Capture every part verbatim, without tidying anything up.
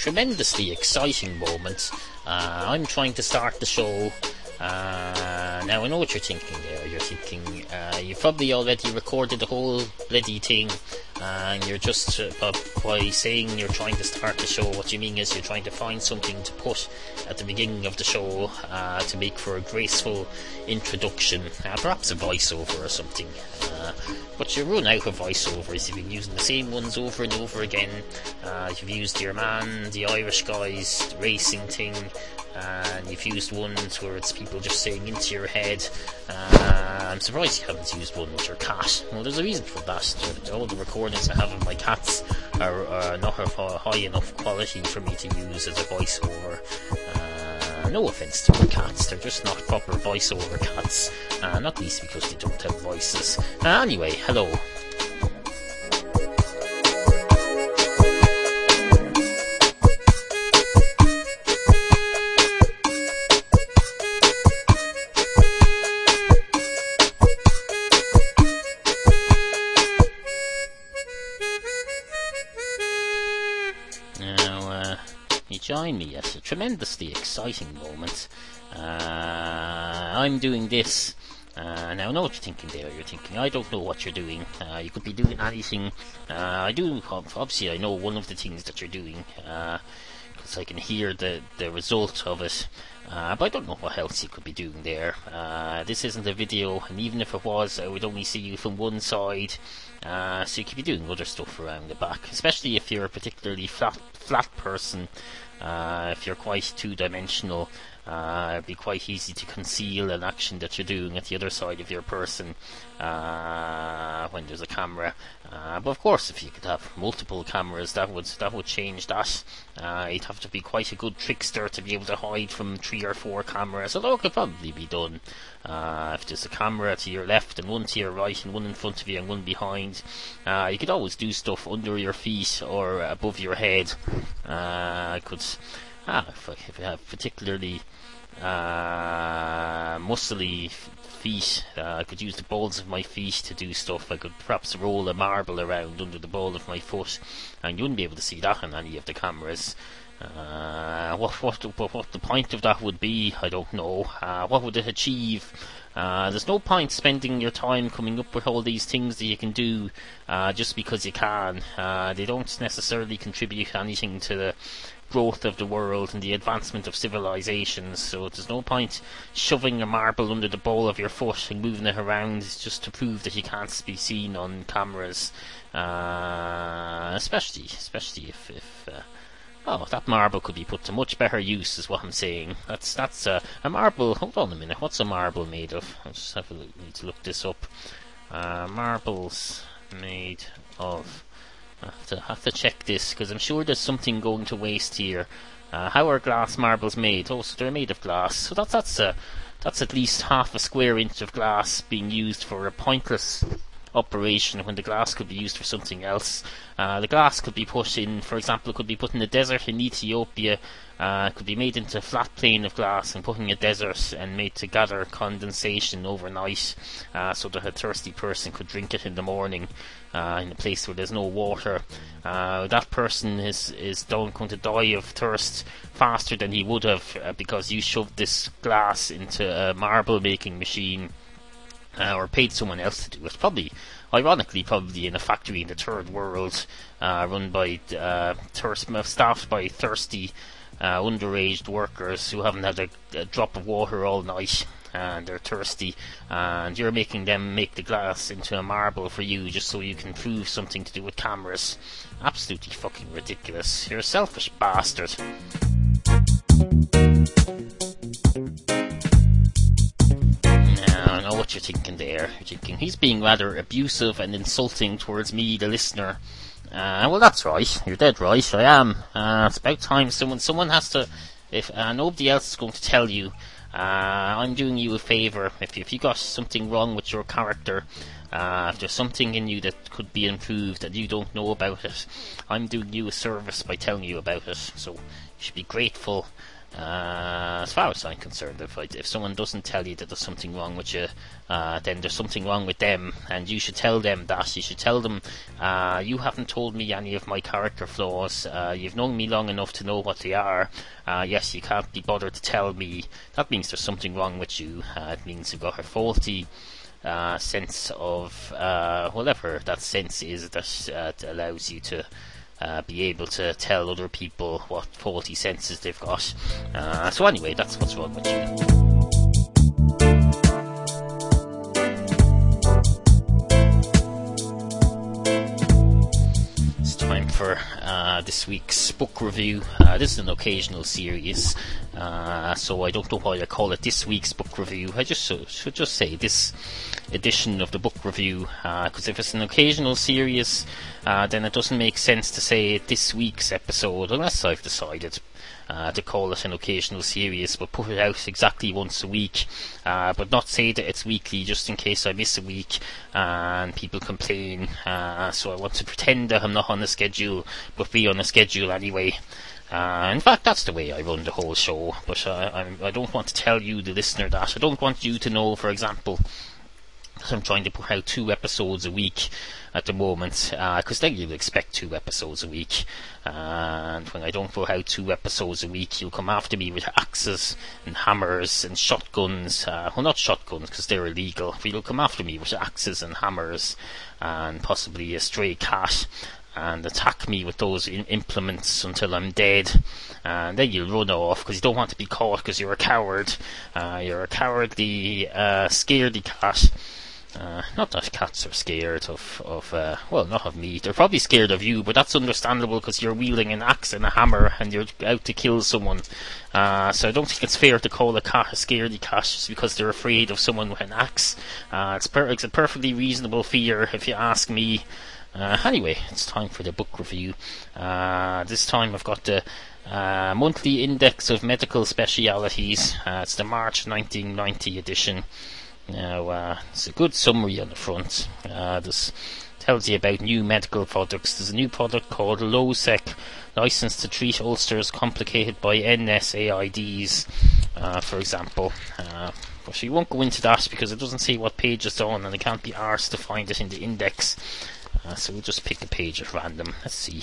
tremendously exciting moment. Uh, I'm trying to start the show. Uh, now I know what you're thinking there. You're thinking uh, you've probably already recorded the whole bloody thing, uh, and you're just uh, by saying you're trying to start the show, what you mean is you're trying to find something to put at the beginning of the show uh, to make for a graceful introduction, uh, perhaps a voiceover or something. Uh, but you run out of voiceovers. You've been using the same ones over and over again. Uh, you've used your man, the Irish guys, the racing thing. And you've used ones where it's people just saying into your head. Uh, I'm surprised you haven't used one with your cat. Well, there's a reason for that. All the recordings I have of my cats are uh, not of uh, high enough quality for me to use as a voiceover. Uh, no offence to my cats, they're just not proper voiceover cats. Uh, not least because they don't have voices. Uh, anyway, hello. Join me at a tremendously exciting moment. Uh, I'm doing this. Uh, now I know what you're thinking there. You're thinking, I don't know what you're doing. Uh, you could be doing anything. Uh, I do, obviously I know one of the things that you're doing, because uh, I can hear the, the result of it. Uh, but I don't know what else you could be doing there. Uh, this isn't a video, and even if it was, I would only see you from one side. Uh, so you could be doing other stuff around the back, especially if you're a particularly flat, flat person. Uh, if you're quite two-dimensional, uh, it'd be quite easy to conceal an action that you're doing at the other side of your person uh, when there's a camera. Uh, but of course, if you could have multiple cameras, that would that would change that. Uh, you'd have to be quite a good trickster to be able to hide from three or four cameras, although it could probably be done. Uh, if there's a camera to your left and one to your right and one in front of you and one behind, uh, you could always do stuff under your feet or above your head. Uh, I could, ah, if, I, if I have particularly uh, muscly feet, uh, I could use the balls of my feet to do stuff. I could perhaps roll a marble around under the ball of my foot, and you wouldn't be able to see that on any of the cameras. Uh, what, what, what, what the point of that would be, I don't know. Uh, what would it achieve? Uh, there's no point spending your time coming up with all these things that you can do uh, just because you can. Uh, they don't necessarily contribute anything to the growth of the world and the advancement of civilizations, so there's no point shoving a marble under the ball of your foot and moving it around just to prove that you can't be seen on cameras, uh, especially especially if, if uh, oh, that marble could be put to much better use, is what I'm saying. That's that's uh, a marble. Hold on a minute. What's a marble made of? I just have to look, need to look this up. Uh, marbles made of. I have to have to check this because I'm sure there's something going to waste here. Uh, how are glass marbles made? Oh, so they're made of glass. So that's that's uh, that's at least half a square inch of glass being used for a pointless operation when the glass could be used for something else. Uh, the glass could be put in, for example, it could be put in the desert in Ethiopia. Uh, it could be made into a flat plane of glass and put in a desert and made to gather condensation overnight, uh, so that a thirsty person could drink it in the morning uh, in a place where there's no water. Uh, that person is is going to die of thirst faster than he would have uh, because you shoved this glass into a marble making machine. Uh, or paid someone else to do it. Probably, ironically, probably in a factory in the third world, uh, run by, uh, thirst, staffed by thirsty, uh, underaged workers who haven't had a, a drop of water all night, and they're thirsty, and you're making them make the glass into a marble for you just so you can prove something to do with cameras. Absolutely fucking ridiculous. You're a selfish bastard. I know what you're thinking there. You're thinking, he's being rather abusive and insulting towards me, the listener. Uh, well, that's right. You're dead right. I am. Uh, it's about time someone someone has to... If uh, nobody else is going to tell you, uh, I'm doing you a favour. If, if you got something wrong with your character, uh, if there's something in you that could be improved and you don't know about it, I'm doing you a service by telling you about it. So you should be grateful Uh, as far as I'm concerned, if, I, if someone doesn't tell you that there's something wrong with you, uh, then there's something wrong with them, and you should tell them that. You should tell them, uh, you haven't told me any of my character flaws, uh, you've known me long enough to know what they are, uh, yes, you can't be bothered to tell me. That means there's something wrong with you. Uh, it means you've got a faulty uh, sense of, uh, whatever that sense is that uh, allows you to Uh, be able to tell other people what faulty senses they've got. Uh, so anyway, that's what's wrong with you. It's time for uh, this week's book review. Uh, this is an occasional series, uh, so I don't know why I call it this week's book review. I just should, should just say this edition of the book review, because uh, if it's an occasional series, uh, then it doesn't make sense to say this week's episode, unless I've decided uh, to call it an occasional series, but put it out exactly once a week, uh, but not say that it's weekly just in case I miss a week and people complain. Uh, so I want to pretend that I'm not on a schedule, but be on a schedule anyway. Uh, in fact, that's the way I run the whole show, but uh, I'm, I don't want to tell you, the listener, that. I don't want you to know, for example, I'm trying to put out two episodes a week at the moment, because uh, then you'll expect two episodes a week, uh, and when I don't put out two episodes a week, you'll come after me with axes and hammers and shotguns. Uh, well, not shotguns because they're illegal, but you'll come after me with axes and hammers and possibly a stray cat and attack me with those in- implements until I'm dead, and then you'll run off because you don't want to be caught because you're a coward. Uh, you're a cowardly, uh, scaredy cat. Uh, not that cats are scared of, of uh, well, not of me. They're probably scared of you, but that's understandable because you're wielding an axe and a hammer and you're out to kill someone. Uh, so I don't think it's fair to call a cat a scaredy cat just because they're afraid of someone with an axe. Uh, it's, per- it's a perfectly reasonable fear, if you ask me. Uh, anyway, it's time for the book review. Uh, this time I've got the uh, monthly index of medical specialities. Uh, it's the March nineteen ninety edition. Now, uh, it's a good summary on the front. Uh, this tells you about new medical products. There's a new product called Losec, licensed to treat ulcers complicated by N SAIDs, uh, for example. Uh, but we won't go into that because it doesn't say what page it's on and it can't be arsed to find it in the index. Uh, so we'll just pick a page at random. Let's see.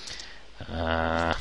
Uh,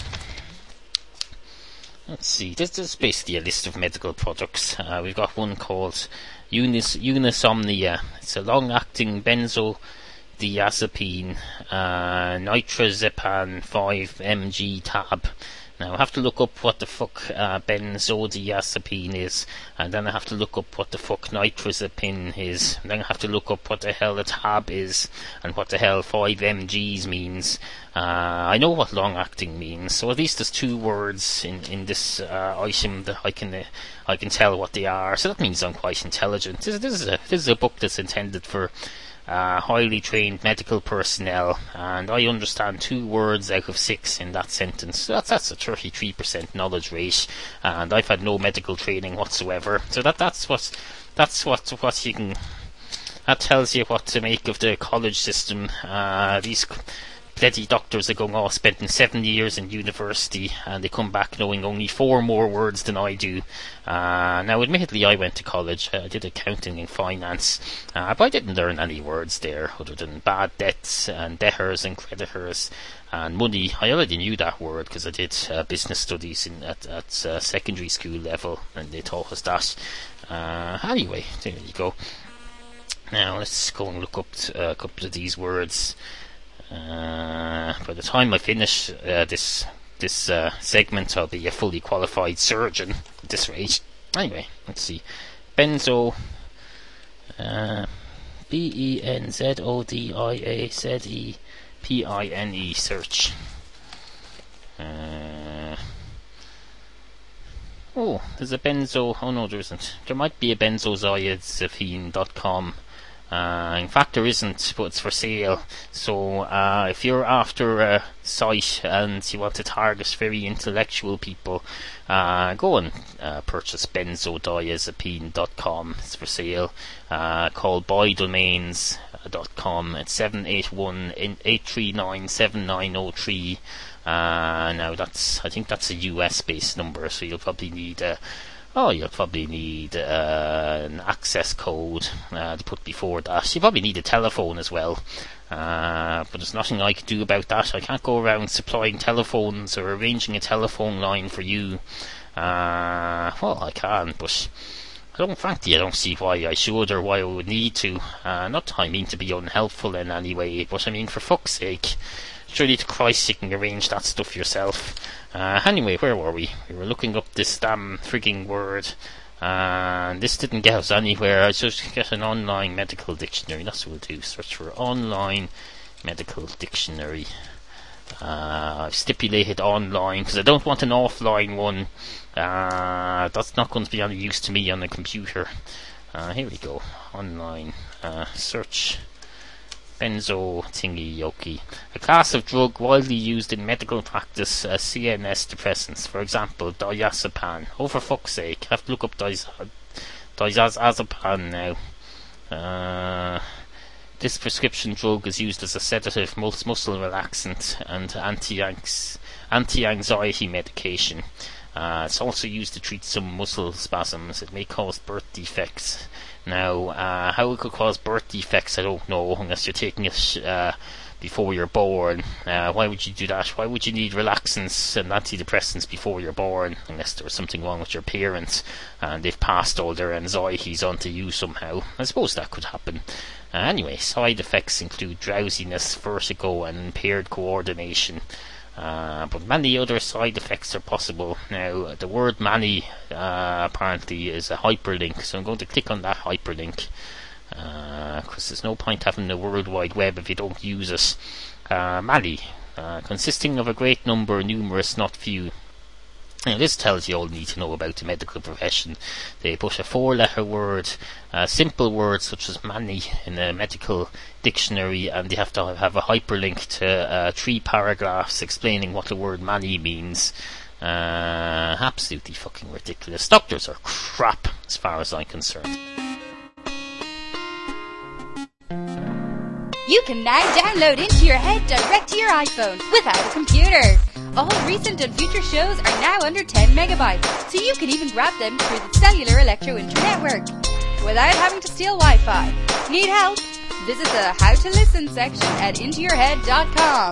let's see. This, this is basically a list of medical products. Uh, we've got one called Unis, Unisomnia. It's a long-acting benzodiazepine, uh, nitrazepam five milligram tab. Now I have to look up what the fuck uh, benzodiazepine is, and then I have to look up what the fuck nitrazepam is, and then I have to look up what the hell a tab is, and what the hell five milligrams means. Uh, I know what long-acting means, so at least there's two words in in this uh, item that I can uh, I can tell what they are. So that means I'm quite intelligent. This, this is a this is a book that's intended for Uh, highly trained medical personnel, and I understand two words out of six in that sentence. So that's that's a thirty-three percent knowledge rate, and I've had no medical training whatsoever. So that that's what that's what what you can. That tells you what to make of the college system. Uh, these bloody doctors are going off spending seven years in university, and they come back knowing only four more words than I do. Uh, now, admittedly, I went to college. I did accounting and finance, uh, but I didn't learn any words there other than bad debts and debtors and creditors and money. I already knew that word because I did uh, business studies in, at, at uh, secondary school level, and they taught us that. Uh, anyway, there you go. Now, let's go and look up t- uh, a couple of these words. Uh, by the time I finish uh, this this uh, segment, I'll be a fully qualified surgeon at this rate. Anyway, let's see. Benzo, uh, B E N Z O D I A Z E P I N E, search. Uh, oh, there's a benzo. Oh no, there isn't. There might be a benzodiazepine dot com. Uh, in fact, there isn't, but it's for sale. So, uh, if you're after a site and you want to target very intellectual people, uh, go and uh, purchase benzodiazepine dot com. It's for sale. Uh, call Buy Domains. dot com. It's seven eight one, eight three nine, seven nine zero three. Uh, now that's, I think that's a U S based number, so you'll probably need a Oh, you'll probably need uh, an access code uh, to put before that. You probably need a telephone as well. Uh, but there's nothing I can do about that. I can't go around supplying telephones or arranging a telephone line for you. Uh, well, I can, but I don't, frankly, I don't see why I should or why I would need to. Uh, not that I mean to be unhelpful in any way, but I mean, for fuck's sake, surely to Christ you can arrange that stuff yourself. Uh, anyway, where were we? We were looking up this damn frigging word, and this didn't get us anywhere. I just get an online medical dictionary. That's what we'll do. Search for online medical dictionary. Uh, I've stipulated online because I don't want an offline one. Uh, that's not going to be any use to me on the computer. Uh, here we go. Online uh, search. Benzo thingy yoki. A class of drug widely used in medical practice as C N S depressants. For example, diazepam. Oh, for fuck's sake. I have to look up diaz- diazepam now. Uh, this prescription drug is used as a sedative, mus- muscle relaxant, and anti-anx- anti-anxiety medication. Uh, it's also used to treat some muscle spasms. It may cause birth defects. Now, uh, how it could cause birth defects, I don't know, unless you're taking it uh, before you're born. Uh, why would you do that? Why would you need relaxants and antidepressants before you're born, unless there was something wrong with your parents and they've passed all their anxieties on to you somehow? I suppose that could happen. Uh, anyway, side effects include drowsiness, vertigo, and impaired coordination. Uh, but many other side effects are possible. Now, the word many uh, apparently is a hyperlink, so I'm going to click on that hyperlink because uh, there's no point having the World Wide Web if you don't use it. Uh, many, uh, consisting of a great number, numerous, not few. Now, this tells you all you need to know about the medical profession. They put a four-letter word, uh, simple words such as many, in a medical dictionary, and they have to have a hyperlink to uh, three paragraphs explaining what the word many means. Uh, absolutely fucking ridiculous. Doctors are crap, as far as I'm concerned. You can now download Into Your Head direct to your iPhone without a computer. All recent and future shows are now under ten megabytes, so you can even grab them through the Cellular Electro Internetwork without having to steal Wi-Fi. Need help? Visit the How to Listen section at into your head dot com.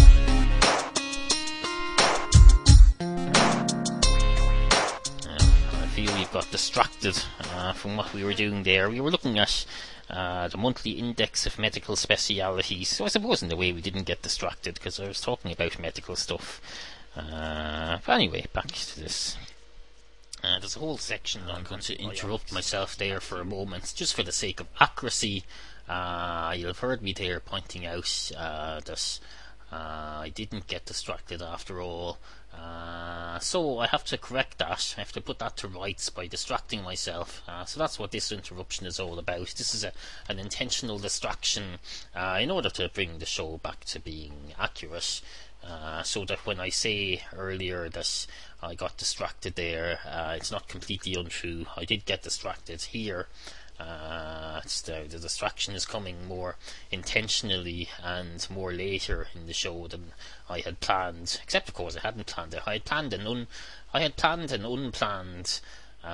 I feel we've got distracted uh, from what we were doing there. We were looking at Uh, the monthly index of medical specialities. So I suppose in a way we didn't get distracted because I was talking about medical stuff. Uh, but anyway, back to this. Uh, there's a whole section. I'm going to interrupt myself there for a moment, just for the sake of accuracy. Uh, you'll have heard me there pointing out uh, that uh, I didn't get distracted after all. Uh, so I have to correct that. I have to put that to rights by distracting myself. Uh, so that's what this interruption is all about. This is a, an intentional distraction uh, in order to bring the show back to being accurate. Uh, so that when I say earlier that I got distracted there, uh, it's not completely untrue. I did get distracted here. Uh, it's the, the distraction is coming more intentionally and more later in the show than I had planned. Except, of course, I hadn't planned it. I had planned an un, I had planned an unplanned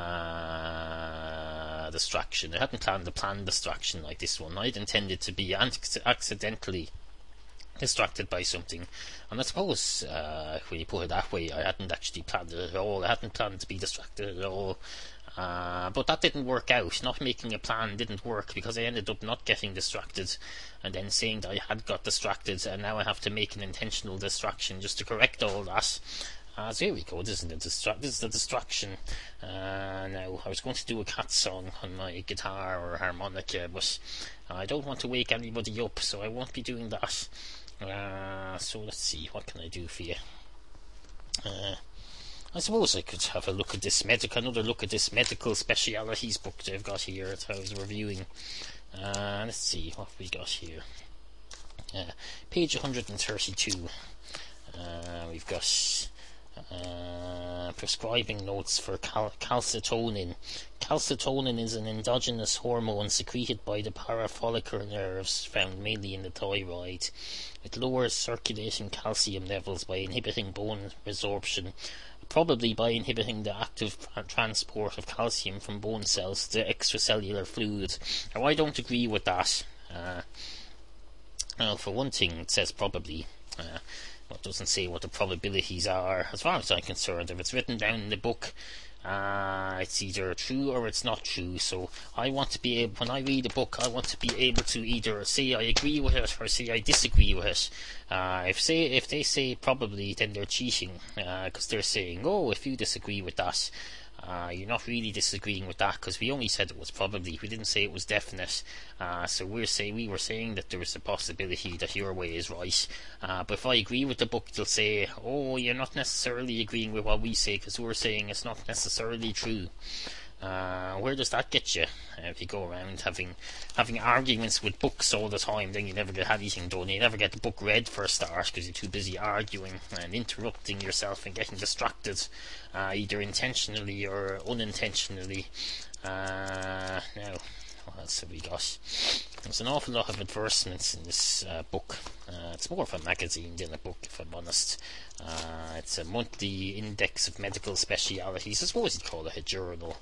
uh, distraction. I hadn't planned a planned distraction like this one. I'd intended to be accidentally distracted by something, and I suppose uh, when you put it that way, I hadn't actually planned it at all. I hadn't planned to be distracted at all. Uh, but that didn't work out. Not making a plan didn't work because I ended up not getting distracted and then saying that I had got distracted, and now I have to make an intentional distraction just to correct all that. Uh, so here we go. This is the, distra- this is the distraction. Uh, now, I was going to do a cat song on my guitar or harmonica, but I don't want to wake anybody up, so I won't be doing that. Uh, so let's see, what can I do for you? Uh, I suppose I could have a look at this medical, another look at this medical specialities book that I've got here that I was reviewing. Uh, let's see what we got here. Uh, page one hundred thirty-two. Uh, we've got uh, prescribing notes for cal- calcitonin. Calcitonin is an endogenous hormone secreted by the parafollicular nerves found mainly in the thyroid. It lowers circulating calcium levels by inhibiting bone resorption, probably by inhibiting the active transport of calcium from bone cells to extracellular fluid. Now, I don't agree with that. Uh, well, for one thing, it says probably. Uh, it doesn't say what the probabilities are. As far as I'm concerned, if it's written down in the book, uh, it's either true or it's not true. So I want to be able, when I read a book, I want to be able to either say I agree with it or say I disagree with it. Uh, if say if they say probably, then they're cheating, because uh, they're saying, oh, if you disagree with that, Uh, you're not really disagreeing with that, because we only said it was probably. We didn't say it was definite. Uh, so we're say we were saying that there is a possibility that your way is right. Uh, but if I agree with the book, they'll say, "Oh, you're not necessarily agreeing with what we say, because we're saying it's not necessarily true." Uh, where does that get you? Uh, if you go around having having arguments with books all the time, then you never get anything done. You never get the book read for a start, because you're too busy arguing and interrupting yourself and getting distracted, uh, either intentionally or unintentionally. Uh, now, what else have we got? There's an awful lot of advertisements in this uh, book. Uh, it's more of a magazine than a book, if I'm honest. Uh, it's a monthly index of medical specialities. I suppose you'd call it a journal.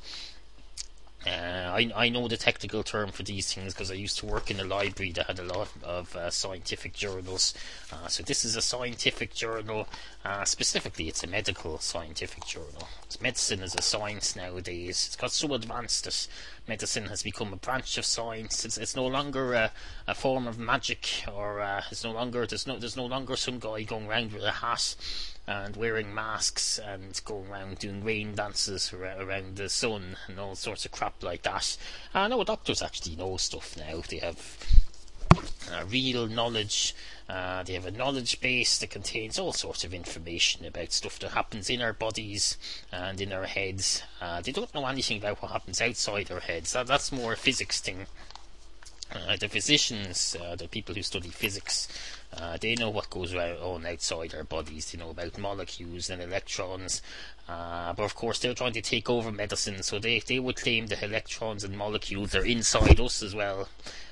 Uh, I, I know the technical term for these things because I used to work in a library that had a lot of uh, scientific journals. Uh, so this is a scientific journal. Uh, specifically, it's a medical scientific journal. Medicine is a science nowadays. It's got so advanced that medicine has become a branch of science. It's, it's no longer a, a form of magic, or uh, it's no longer there's no there's no longer some guy going around with a hat and wearing masks and going around doing rain dances around the sun and all sorts of crap like that. I know doctors actually know stuff now. They have uh, real knowledge. Uh, they have a knowledge base that contains all sorts of information about stuff that happens in our bodies and in our heads. Uh, they don't know anything about what happens outside our heads. That, that's more a physics thing. Uh, the physicians, uh, the people who study physics, uh, they know what goes on outside our bodies. They know about molecules and electrons, uh, but of course they're trying to take over medicine, so they, they would claim that electrons and molecules are inside us as well,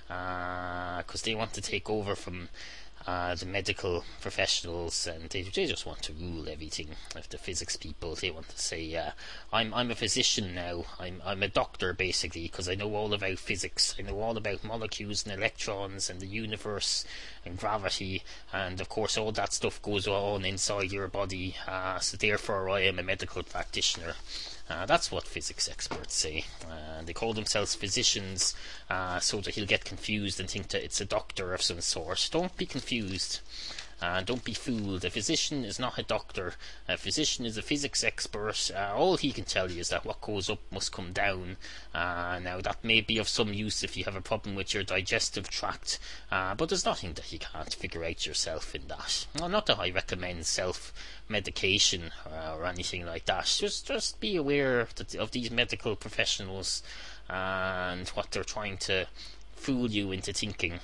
because uh, they want to take over from Uh, the medical professionals, and they, they just want to rule everything. If the physics people, they want to say, uh, I'm I'm a physician now, I'm I'm a doctor basically, because I know all about physics, I know all about molecules and electrons and the universe and gravity, and of course all that stuff goes on inside your body, uh, so therefore I am a medical practitioner. Uh, that's what physics experts say. Uh, they call themselves physicians, uh, so that he'll get confused and think that it's a doctor of some sort. Don't be confused. Uh, don't be fooled. A physician is not a doctor. A physician is a physics expert. Uh, all he can tell you is that what goes up must come down. Uh, now, that may be of some use if you have a problem with your digestive tract, uh, but there's nothing that you can't figure out yourself in that. Well, not that I recommend self-medication uh, or anything like that. Just, just be aware that, of these medical professionals and what they're trying to fool you into thinking.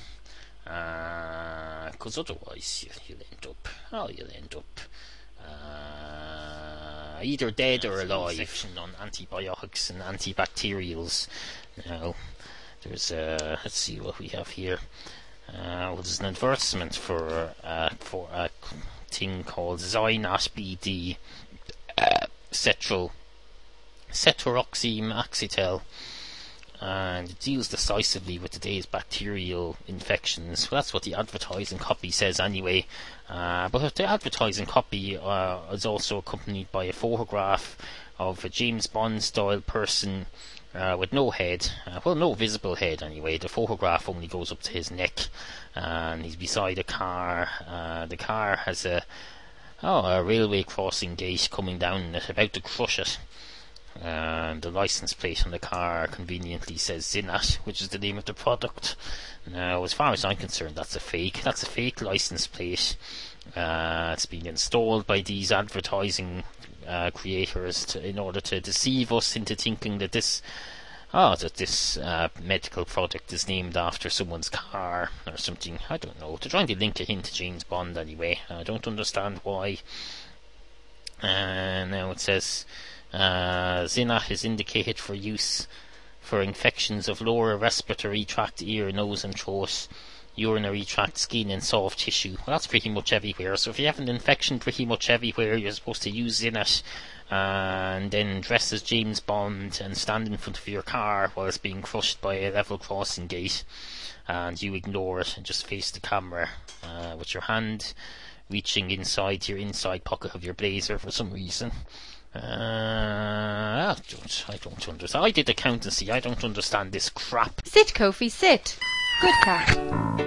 Because uh, otherwise you, you'll end up, oh, you'll end up uh, either dead or alive. Section on antibiotics and antibacterials. Now, there's uh, let's see what we have here. Uh, well, there's an advertisement for uh, for a thing called Zynat B D, uh, Cetral, Cetiroxymaxitel. And it deals decisively with today's bacterial infections. Well, that's what the advertising copy says anyway. Uh, but the advertising copy uh, is also accompanied by a photograph of a James Bond-style person uh, with no head. Uh, well, no visible head anyway. The photograph only goes up to his neck. Uh, and he's beside a car. Uh, the car has a, oh, a railway crossing gate coming down it, about to crush it. And the license plate on the car conveniently says Zynat, which is the name of the product. Now, as far as I'm concerned, that's a fake. That's a fake license plate. Uh, it's being installed by these advertising uh, creators to, in order to deceive us into thinking that this, oh, that this uh, medical product is named after someone's car or something. I don't know. They're trying to link it into James Bond anyway. I don't understand why. And now it says uh, Zinat is indicated for use for infections of lower respiratory tract, ear, nose and throat, urinary tract, skin and soft tissue. Well, that's pretty much everywhere. So if you have an infection pretty much everywhere, you're supposed to use Zinat, and then dress as James Bond and stand in front of your car while it's being crushed by a level crossing gate, and you ignore it and just face the camera uh, with your hand reaching inside your inside pocket of your blazer for some reason. Uh, I don't, I don't understand. I did accountancy. I don't understand this crap. Sit, Kofi, sit. Good cat.